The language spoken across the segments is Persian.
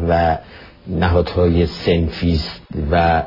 و نهادهای صنفی و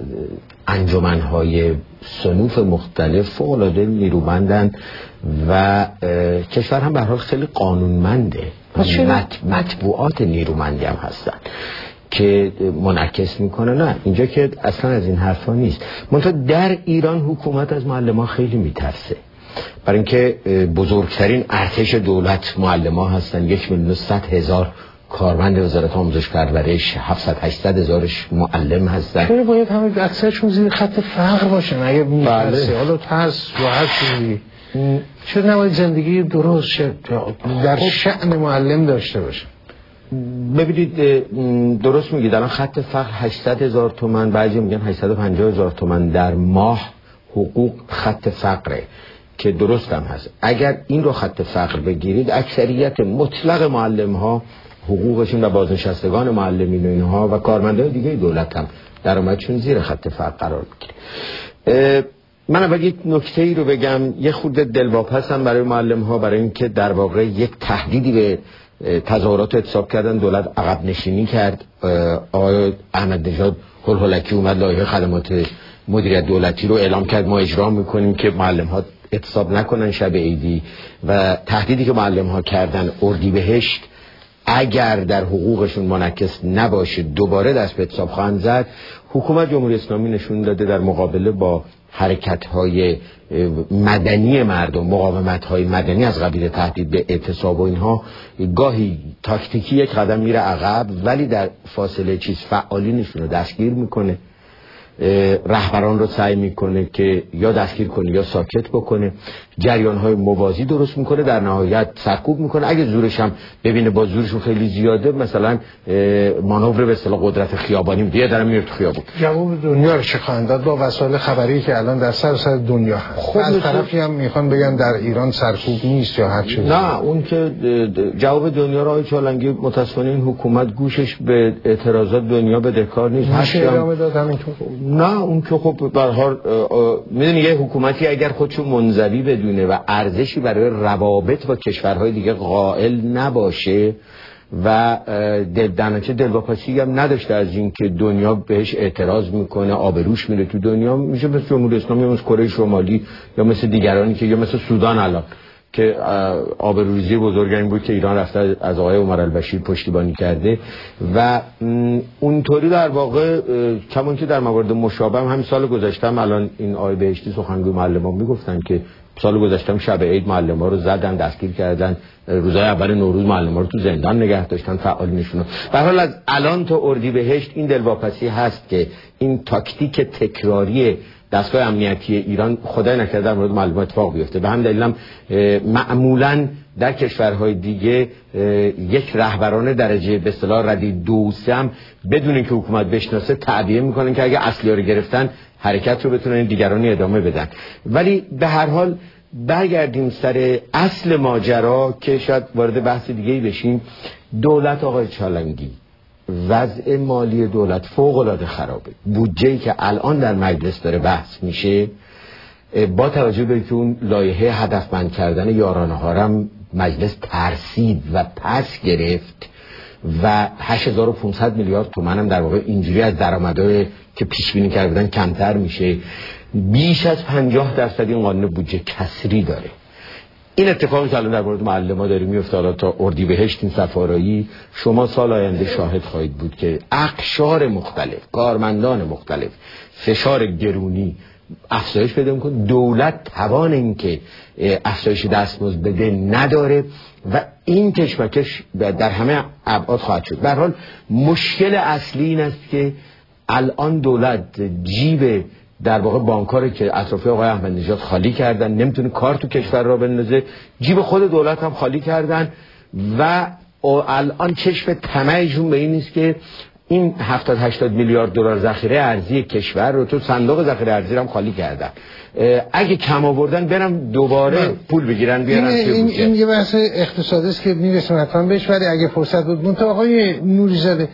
انجمنهای صنوف مختلف فوق‌العاده نیرومندن و کشور هم به هر حال خیلی قانونمنده، مطبوعات نیرومندی هم هستن که منعکس میکنه. نه اینجا که اصلا از این حرفا نیست. منتها در ایران حکومت از معلمان خیلی میترسه، برای اینکه بزرگترین ارتش دولت معلمان هستن. 1,100,000 کارمند وزارت آموزش پرورش، 700-800 هزارش معلم هستن. چرا باید همه اکثرشون زیر خط فقر باشن؟ اگه میترسه حالا ترس و هر چیزی، چرا نباید زندگی درست در شأن معلم داشته باشه؟ ببینید درست میگید، الان خط فقر 800,000 تومان، بعضی میگن 850,000 تومان در ماه حقوق خط فقره که درست هم هست. اگر این رو خط فقر بگیرید، اکثریت مطلق معلم ها حقوقشون و بازنشستگان معلمین و اینها و کارمندان دیگه دولت هم درآمدشون زیر خط فقر قرار میگیره. من اول یک نکته ای رو بگم، یه خورده دلواپسم برای معلم ها، برای اینکه در واقع یک تهدیدی به تظاهرات اعتصاب کردن، دولت عقب نشینی کرد. آقای احمد نژاد هلهلکی اومد لایحه خدمات مدیریت دولتی رو اعلام کرد، ما اجرا میکنیم که معلم ها اعتصاب نکنن شب عیدی، و تهدیدی که معلم ها کردن اردیبهشت اگر در حقوقشون منعکس نباشه دوباره دست به اعتصاب خواهند زد. حکومت جمهوری اسلامی نشون داده در مقابله با حرکت‌های مدنی مردم، مقاومت‌های مدنی از قبیل تهدید به اعتصاب و اینها، گاهی تاکتیکی یک قدم میره عقب، ولی در فاصله چیز فعالینشون رو دستگیر میکنه، رهبران رو سعی میکنه که یا دستگیر کنه یا ساکت بکنه، جریان‌های موازی درست میکنه، در نهایت سرکوب میکنه. اگه زورش هم ببینه با زورشون خیلی زیاده، مثلا مانور به اصطلاح قدرت خیابانی میده، دارم میره تو خیابون. جواب دنیا رو چه خواهند داد با وسایل خبری که الان در سر دنیا هست؟ خب از طرفی هم میخوان بگن در ایران سرکوب نیست یا هر چیزی. نه اون که جواب دنیا رو آقای چالنگی متاسفانه این حکومت گوشش به اعتراضات دنیا بدهکار نیست. نه اون که خب به هر حال میدونی یه حکومتی اگر خودشو منزوی بدونه و ارزشی برای روابط با کشورهای دیگه قائل نباشه و دلواپسی هم نداشته از این که دنیا بهش اعتراض میکنه، آبروش میره تو دنیا، میشه مثل جمهوری اسلامی یا مثل کره شمالی یا مثل دیگرانی که یا مثل سودان الان که آبروریزی بزرگ این بود که ایران رفته از آقای عمر البشیر پشتیبانی کرده و اونطوری در واقع کمون که در موارد مشابه هم سال گذشتم، الان این آقای بهشتی سخنگوی معلمان میگفتن که سال گذشتم شب عید معلمان رو زدن، دستگیر کردن، روزهای اول نوروز معلمان رو تو زندان نگه داشتن، فعالینشون رو. به هر حال از الان تا اردیبهشت این دلواپسی هست که این تاکتیک تکراری دستگاه امنیتی ایران خدای نکرده در مورد معلمان اتفاق بیفته. به همین دلیل هم معمولاً در کشورهای دیگه یک رهبران درجه به اصطلاح ردی 2-3 هم بدون اینکه حکومت بشناسه تعبیه میکنن که اگه اصلی رو گرفتن حرکت رو بتونن دیگرانی ادامه بدن. ولی به هر حال برگردیم سر اصل ماجرا که شاید وارد بحث دیگه‌ای بشیم. دولت آقای چالنگی، وضع مالی دولت فوق‌العاده خرابه. بودجه‌ای که الان در مجلس داره بحث میشه، با توجه به اینکه اون لایحه هدفمند کردن یارانه‌ها را مجلس ترسید و پس گرفت و 8500 میلیارد تومان هم در واقع اینجوری از درآمدهای که پیش بینی کرده بودن کمتر میشه، بیش از 50% این قانون بودجه کسری داره. این اتفاقی که الان در مورد معلم‌ها داره میفته، حالا تا اردیبهشت این سفارایی، شما سال آینده شاهد خواهید بود که اقشار مختلف، کارمندان مختلف، فشار گرونی افزایش پیدا میکنه. دولت توان این که افزایش دستمزد بده نداره و این کشمکش در همه ابعاد خواهد شد. به هر حال مشکل اصلی این است که الان دولت جیب در واقع بانکاری که اطرافی آقای احمد نژاد خالی کردن، نمیتونه کار تو کشور را بندازه، جیب خود دولت هم خالی کردن و الان چشم طمعشون به این نیست که این 70-80 میلیارد دلار ذخیره ارزی کشور رو تو صندوق ذخیره ارزی رو هم خالی کردن. اگه کم آوردن برن دوباره پول بگیرن بیارن. این یه بحث اقتصادی است که میرسیم حتما بهش، ولی اگه فرصت بود منتها آقای نوری‌زاده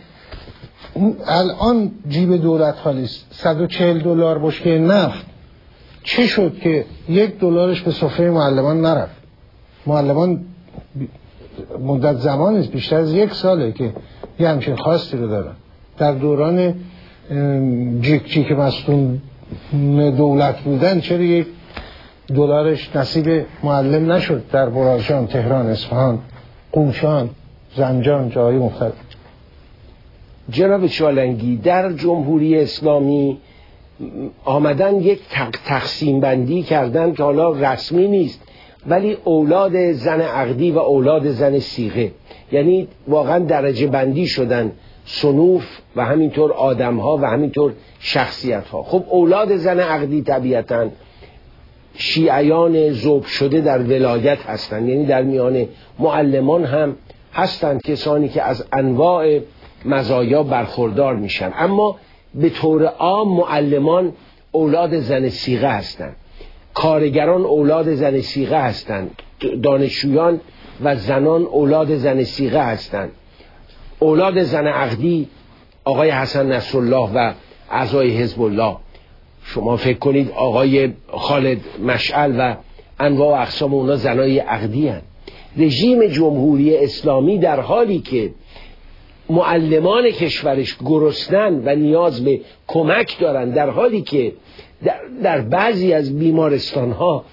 الان جیب دولت خالی است، 140 دلار بشکه نفت چه شد که $1 به سفره معلمان نرفت؟ معلمان مدت زمانی است، بیشتر از 1 ساله که یه همچین خواستی رو دارن. در دوران جیک که مسئول دولت بودن چرا یک دلارش نصیب معلم نشد در برازجان، تهران، اصفهان، قوشان، زنجان، جای مختلف؟ جناب چالنگی، در جمهوری اسلامی آمدن یک تقسیم بندی کردن که حالا رسمی نیست، ولی اولاد زن عقدی و اولاد زن صیغه، یعنی واقعا درجه بندی شدن صنوف و همینطور آدمها و همینطور شخصیتها. خب اولاد زن عقدی طبیعتاً شیعیان ذوب شده در ولایت هستند، یعنی در میان معلمان هم هستند کسانی که از انواع مزایا برخوردار میشن، اما به طور عام معلمان اولاد زن صیغه هستند، کارگران اولاد زن صیغه هستند، دانشجویان و زنان اولاد زن صیغه هستند. اولاد زن عقدی آقای حسن نصرالله و اعضای حزب الله، شما فکر کنید آقای خالد مشعل و انواع و اقسام اونا زنای عقدی هستند. رژیم جمهوری اسلامی در حالی که معلمان کشورش گرسنن و نیاز به کمک دارن، در حالی که در بعضی از بیمارستانها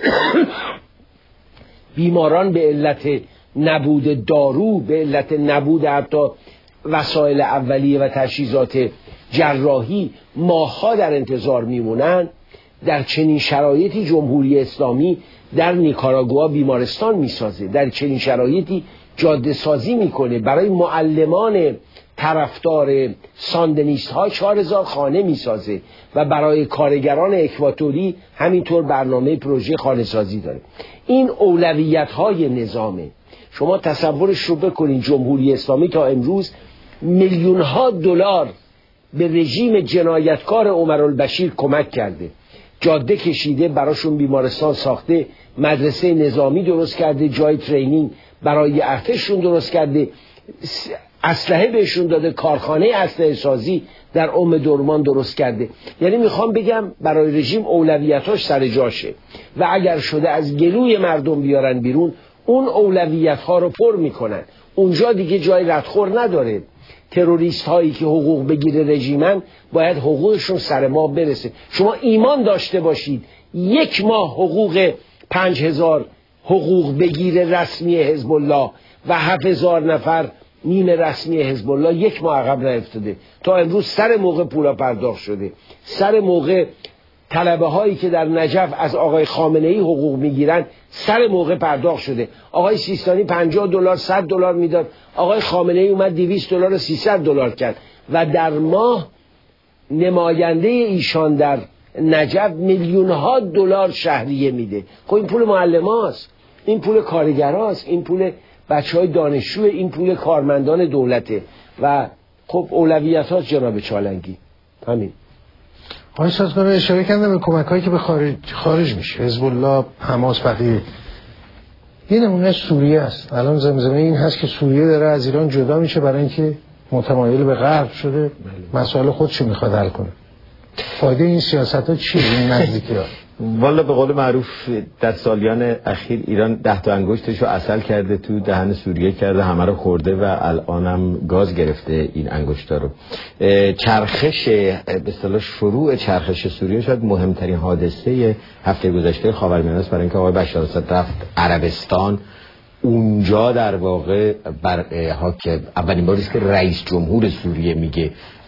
بیماران به علت نبود دارو، به علت نبود حتی وسایل اولیه و تجهیزات جراحی ماه‌ها در انتظار میمونن، در چنین شرایطی جمهوری اسلامی در نیکاراگوآ بیمارستان میسازه، در چنین شرایطی جاده سازی میکنه، برای معلمان طرفدار ساندنیست ها 4000 خانه میسازه و برای کارگران اکواتوری همینطور برنامه پروژه خانه سازی داره. این اولویت های نظامه. شما تصورش رو بکنید، جمهوری اسلامی تا امروز میلیون ها دلار به رژیم جنایتکار عمرالبشیر کمک کرده، جاده کشیده، براشون بیمارستان ساخته، مدرسه نظامی درست کرده، جای ترینینگ برای ارتششون درست کرده، اسلحه بهشون داده، کارخانه اسلحه سازی در درمان درست کرده. یعنی میخوام بگم برای رژیم اولویتاش سر جاشه و اگر شده از گلوی مردم بیارن بیرون، اون اولویت ها رو پر میکنن، اونجا دیگه جای ردخور نداره. تروریست هایی که حقوق بگیره رژیمن باید حقوقشون سر ماه برسه. شما ایمان داشته باشید 1 ماه حقوق 5000 حقوق بگیره رسمی حزب الله و 7000 نفر نیمه رسمی حزب الله 1 ماه عقب نیفتاده. تا امروز سر موقع پولا پرداخت شده، سر موقع طلبه هایی که در نجف از آقای خامنه ای حقوق میگیرن سر موقع پرداخت شده. آقای سیستانی $50 $100 میداد، آقای خامنه ای اومد $200 $300 کرد و در ماه نماینده ایشان در نجف میلیون ها دلار شهریه میده. خب این پول معلماست، این پول کارگراست، این پول بچهای دانشجو، این پول کارمندان دولته و خب اولویتات جناب چالنگی همین. آقای سازگار اشاره کردم به کمک‌هایی که به خارج میشه، حزب الله، حماس، بقیه. یه نمونه سوریه است. الان زمزمه این هست که سوریه داره از ایران جدا میشه برای اینکه متمایل به غرب شده، مسائل خودشو میخواد حل کنه. فایده این سیاست‌ها چیه این نزدیکی‌ها؟ والا به قول معروف در سالیان اخیر ایران 10 تا انگشتش رو عسل کرده تو دهن سوریه کرده، همه رو خورده و الانم گاز گرفته این انگشتا رو. چرخش به اصطلاح شروع چرخش سوریه شاید مهمترین حادثه هفته گذشته خاورمیانه است، برای اینکه آقای بشار الاسد رفت عربستان. اونجا در واقع اولین باری است که رئیس جمهور سوریه میگه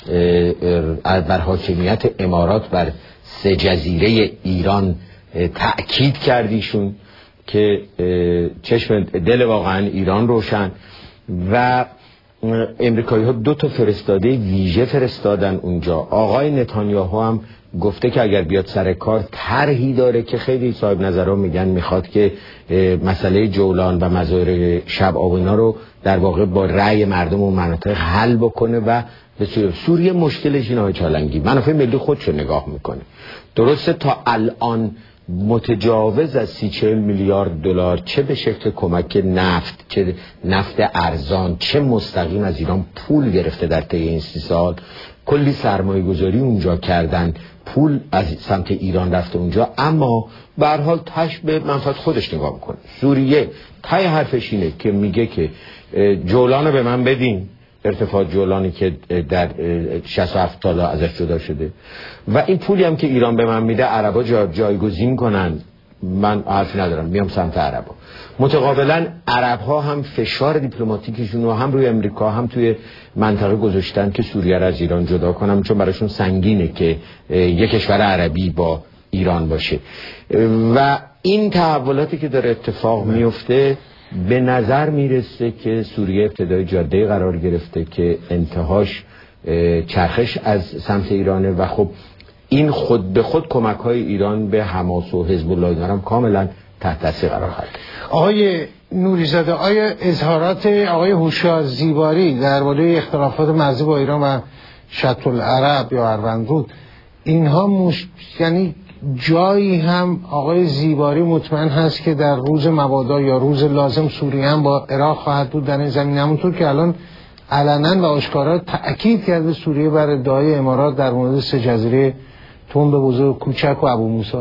بر حاکمیت امارات بر 3 جزیره ایران تأکید کردیشون که چشم دل واقعا ایران روشن. و امریکایی ها 2 تا فرستاده ویژه فرستادن اونجا. آقای نتانیاهو هم گفته که اگر بیاد سر کار طرحی داره که خیلی صاحب نظرها میگن میخواد که مسئله جولان و مزارع شب آبینا رو در واقع با رأی مردم و مناطق حل بکنه و به سوریه مشکلش اینه های چالنگی منافع ملی خودشو نگاه میکنه. درسته تا الان متجاوز از 30-40 میلیارد دلار چه به شکل کمک نفت، چه نفت ارزان، چه مستقیم از ایران پول گرفته در طی این 30 سال. کلی سرمایه گذاری اونجا کردن، پول از سمت ایران رفته اونجا، اما به هر حال تش به منفعت خودش نگاه میکنه. سوریه تای حرفش اینه که میگه که جولانو به من بدین، ارتفاع جولانی که در 60 تا ازش جدا شده و این پولی هم که ایران به من میده عربا جایگزین کنن، من حرفی ندارم، میام سمت عربا. متقابلا عرب‌ها هم فشار دیپلماتیکشون رو هم روی امریکا هم توی منطقه گذاشتن که سوریه رو از ایران جدا کنن، چون براشون سنگینه که یک کشور عربی با ایران باشه. و این تحولاتی که داره اتفاق میفته به نظر میرسه که سوریه ابتدای جاده قرار گرفته که انتهاش چرخش از سمت ایرانه و خب این خود به خود کمک‌های ایران به حماس و حزب الله اینا هم کاملا تحت تاثیر قرار خواهد. آقای نوری‌زاده، آیا اظهارات آقای هوشیار زیباری درباره اختلافات مرزی با ایران و شط العرب یا اروندرود اینها یعنی جایی هم آقای زیباری مطمئن هست که در روز مبادا یا روز لازم سوریه هم با عراق خواهد بود در این زمین، همونطور که الان علنا و آشکارا تأکید کرده سوریه بر ادعای امارات در مورد 3 جزیره تنب بزرگ کوچک و ابو موسی؟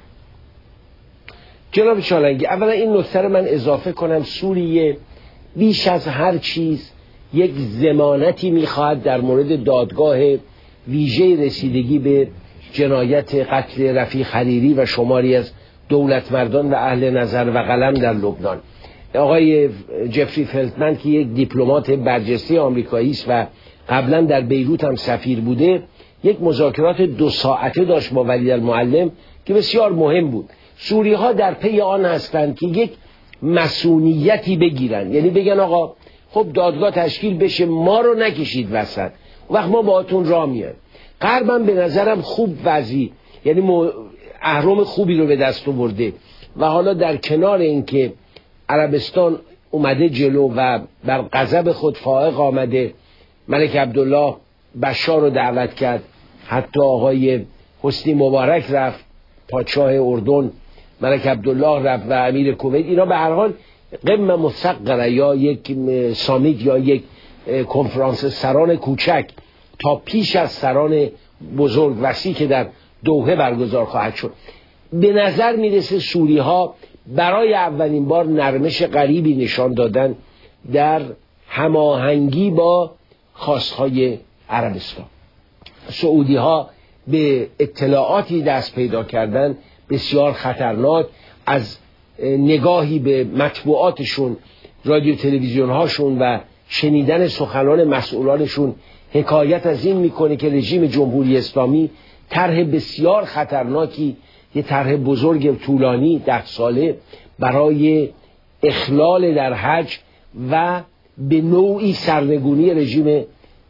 جناب چالنگی، اولا این نکته رو من اضافه کنم، سوریه بیش از هر چیز یک ضمانتی میخواهد در مورد دادگاه ویژه رسیدگی به جنایت قتل رفیق حریری و شماری از دولتمردان و اهل نظر و قلم در لبنان. آقای جفری فلتمن که یک دیپلمات برجسته آمریکایی است و قبلا در بیروت هم سفیر بوده، یک مذاکرات 2 ساعته داشت با ولیدالمعلم که بسیار مهم بود. سوری ها در پی آن هستند که یک مسئولیتی بگیرن، یعنی بگن آقا خب دادگاه تشکیل بشه، ما رو نکشید وسط، وقت ما باهاتون راه میایم. غربم به نظرم خوب وضعی، یعنی اهرم خوبی رو به دست آورده و حالا در کنار اینکه عربستان اومده جلو و بر غضب خود فائق آمده، ملک عبدالله بشار رو دعوت کرد، حتی آقای حسنی مبارک رفت، پادشاه اردن ملک عبدالله رفت و امیر کویت، اینا به هر حال قمه مصغره یا یک سامیت یا یک کنفرانس سران کوچک تا پیش از سران بزرگ وسیع که در دوحه برگزار خواهد شد. به نظر میرسه سوری ها برای اولین بار نرمش غریبی نشان دادن در هماهنگی با خواستهای عربستان. سعودی ها به اطلاعاتی دست پیدا کردن بسیار خطرناک، از نگاهی به مطبوعاتشون، رادیو تلویزیون هاشون و شنیدن سخنان مسئولانشون حکایت از این میکنه که رژیم جمهوری اسلامی طرح بسیار خطرناکی، یه طرح بزرگ طولانی 10 ساله برای اخلال در حج و به نوعی سرنگونی رژیم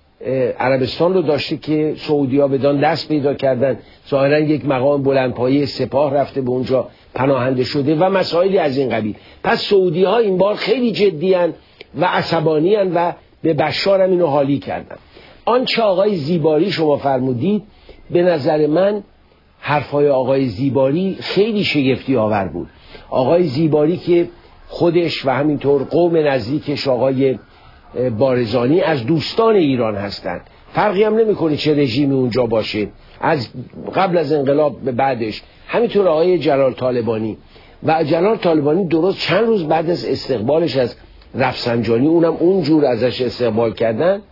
عربستان رو داشته که سعودی ها بدان دست پیدا کردن. ظاهرا یک مقام بلندپایه سپاه رفته به اونجا پناهنده شده و مسائلی از این قبیل. پس سعودی ها این بار خیلی جدی هن و عصبانی هن و به بشار هم اینو حالی کردن. آنچه آقای زیباری شما فرمودید، به نظر من حرفای آقای زیباری خیلی شگفتی آور بود. آقای زیباری که خودش و همینطور قوم نزدیکش آقای بارزانی از دوستان ایران هستند، فرقی هم نمیکنه چه رژیمی اونجا باشه، از قبل از انقلاب به بعدش، همینطور آقای جلال طالبانی و جلال طالبانی درست چند روز بعد از استقبالش از رفسنجانی، اونم اونجور ازش استقبال کردن،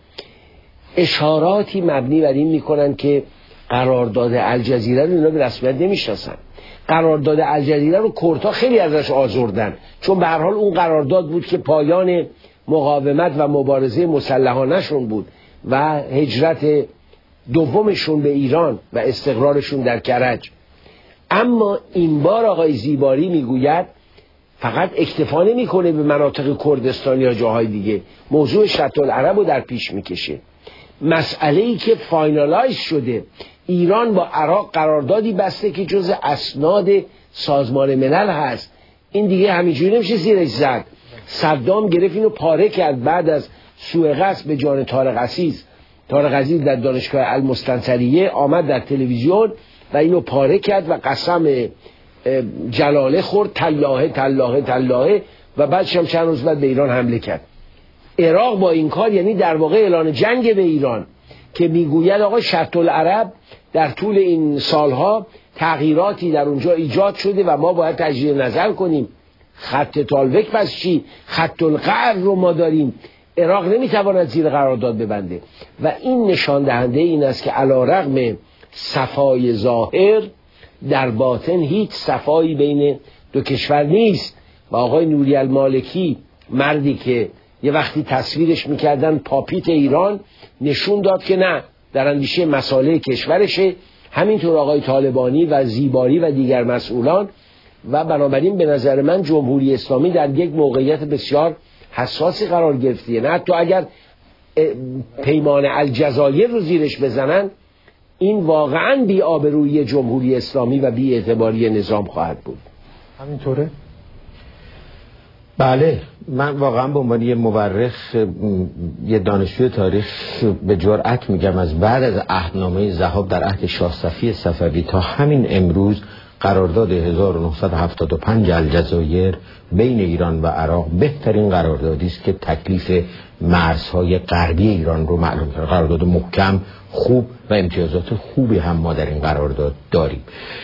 اشاراتی مبنی بر این میکنن که قرارداد الجزیره رو اینا به رسمیت نمیشناسن. قرارداد الجزیره رو کردها خیلی ازش آزردن، چون به هر حال اون قرارداد بود که پایان مقاومت و مبارزه مسلحانه‌شون بود و هجرت دومشون به ایران و استقرارشون در کرج. اما این بار آقای زیباری میگوید فقط اکتفا نمیکنه به مناطق کردستان یا جاهای دیگه، موضوع شط العرب رو در پیش میکشه. مسئله‌ای که فاینالایز شده، ایران با عراق قراردادی بسته که جز اسناد سازمان ملل هست، این دیگه همینجوری نمیشه زیرش زد. صدام گرفت اینو پاره کرد بعد از سوء قصد به جان طارق عزیز. طارق عزیز در دانشگاه المستنصریه آمد در تلویزیون و اینو پاره کرد و قسم جلاله خورد، تلاهه تلاهه تلاهه، و بعدش هم چند روز بعد به ایران حمله کرد. عراق با این کار یعنی در واقع اعلان جنگ به ایران، که میگوید آقا شط العرب در طول این سالها تغییراتی در اونجا ایجاد شده و ما باید تجدید نظر کنیم. خط تالوک پس چی؟ خط القعر رو ما داریم، عراق نمیتواند زیر قرارداد ببنده و این نشان دهنده این است که علیرغم صفای ظاهر در باطن هیچ صفایی بین دو کشور نیست و آقای نوری المالکی، مردی که یه وقتی تصویرش میکردن پاپیت ایران، نشون داد که نه، در اندیشه مسائل کشورشه. همینطور آقای طالبانی و زیباری و دیگر مسئولان. و بنابراین به نظر من جمهوری اسلامی در یک موقعیت بسیار حساسی قرار گرفته. نه حتی اگر پیمان الجزایر رو زیرش بزنن، این واقعا بی آبرویی جمهوری اسلامی و بی اعتباری نظام خواهد بود. همینطوره؟ بله، من واقعا به عنوان یه مورخ، یه دانشجوی تاریخ به جرئت میگم از بعد از عهدنامه ذهاب در عهد شاه صفی صفوی تا همین امروز قرارداد 1975 الجزایر بین ایران و عراق بهترین قراردادی است که تکلیف مرزهای غربی ایران رو معلوم کرده. قرارداد محکم، خوب و امتیازات خوبی هم ما در این قرارداد داریم.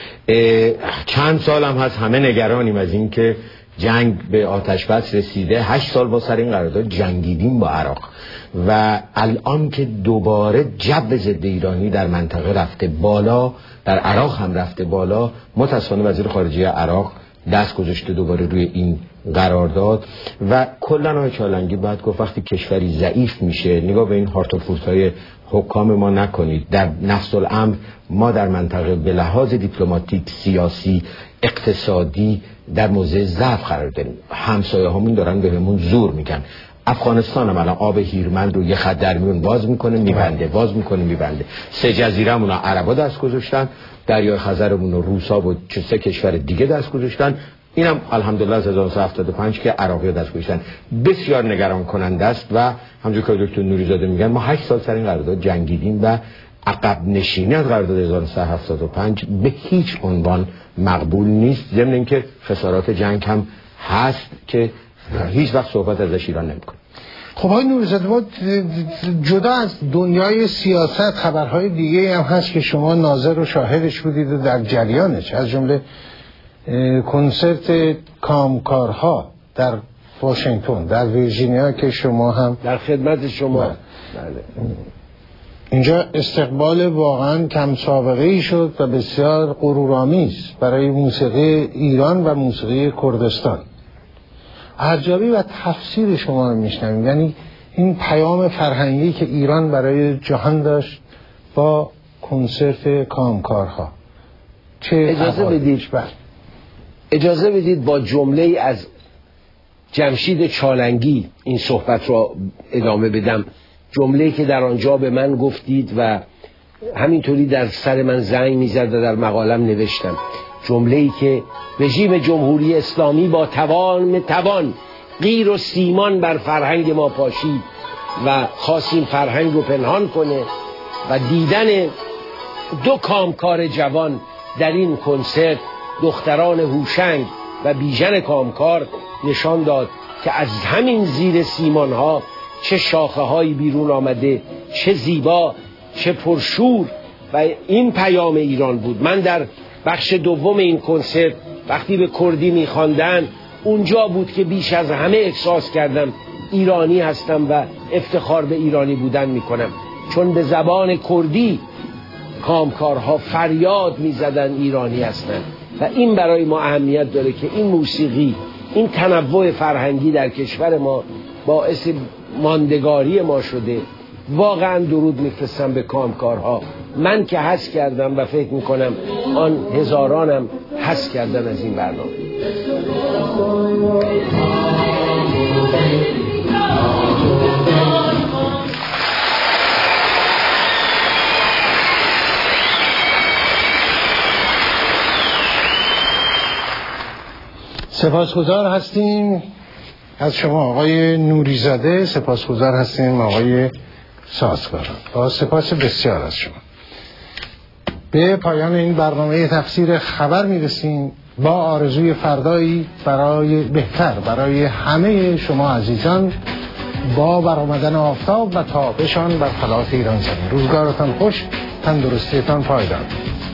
چند سال هم هست همه نگرانیم از این که جنگ به آتش بس رسیده. 8 سال با سر این قرارداد جنگیدیم با عراق و الان که دوباره جو ضد ایرانی در منطقه رفته بالا، در عراق هم رفته بالا، متاسفانه وزیر خارجه عراق دست گذاشته دوباره روی این قرارداد و کلا آقای چالنگی باید گفت وقتی کشوری ضعیف میشه، نگاه به این هارت و فورت‌های حکام ما نکنید. در نفس الامر ما در منطقه به لحاظ دیپلماتیک، سیاسی، اقتصادی در موضع ضعف قرار داریم. همسایه همون دارن بهمون زور میگن. افغانستان هم الان آب هیرمند رو یه خط در میون باز میکنه میبنده، باز میکنه میبنده. 3 جزیره‌مون رو عربا دست گذاشتن، دریای خزرمون رو روسا و 3 کشور دیگه دست گذاشتن. اینم الحمدلله از 1975 که عراقی دست گذاشتن. بسیار نگران کننده است و همونجوری که دکتر نوریزاده میگن ما 8 سال سر این قرارداد جنگیدیم و عقب نشینی از قرارداد 1975 به هیچ عنوان مقبول نیست. ضمن اینکه خسارات جنگ هم هست که هیچ وقت صحبت ازش ایران نمیکنه. خب آقای نوریزاده، ما جدا از دنیای سیاست خبرهای دیگه هم هست که شما ناظر و شاهدش بودید و در جریانش، از جمله کنسرت کامکارها در واشنگتن، در ویرجینیا که شما هم در خدمت شما. بله. اینجا استقبال واقعا کم سابقه ای شد و بسیار غرورآمیز برای موسیقی ایران و موسیقی کردستان. ارزیابی و تفسیر شما رو میشنویم، یعنی این پیام فرهنگی که ایران برای جهان داشت با کنسرت کامکارها. چه اجازه بدید با جمله از جمشید چالنگی این صحبت را ادامه بدم. جمله‌ای که در آنجا به من گفتید و همینطوری در سر من زنگ می‌زد و در مقالم نوشتم. جمله‌ای که رژیم جمهوری اسلامی با توان غیر و سیمان بر فرهنگ ما پاشید و خواست این فرهنگ رو پنهان کنه و دیدن 2 کامکار جوان در این کنسرت، دختران هوشنگ و بیژن کامکار، نشان داد که از همین زیر سیمان‌ها چه شاخه‌هایی بیرون آمده، چه زیبا، چه پرشور. و این پیام ایران بود. من در بخش دوم این کنسرت وقتی به کردی می‌خواندن، اونجا بود که بیش از همه احساس کردم ایرانی هستم و افتخار به ایرانی بودن می‌کنم، چون به زبان کردی کامکارها فریاد می‌زدن ایرانی هستند. و این برای ما اهمیت داره که این موسیقی، این تنوع فرهنگی در کشور ما باعث ماندگاری ما شده. واقعا درود میفرستم به کامکارها. من که حس کردم و فکر میکنم آن هزارانم حس کردن از این برنامه. سپاسگزار هستیم از شما آقای نوریزاده، سپاسگزار هستیم آقای سازگاران، با سپاس بسیار از شما. به پایان این برنامه تفسیر خبر میرسیم با آرزوی فردایی برای بهتر برای همه شما عزیزان، با برآمدن آفتاب و تابشان بر فلات ایران زمین. روزگارتان خوش، تندرستیتان پایدار.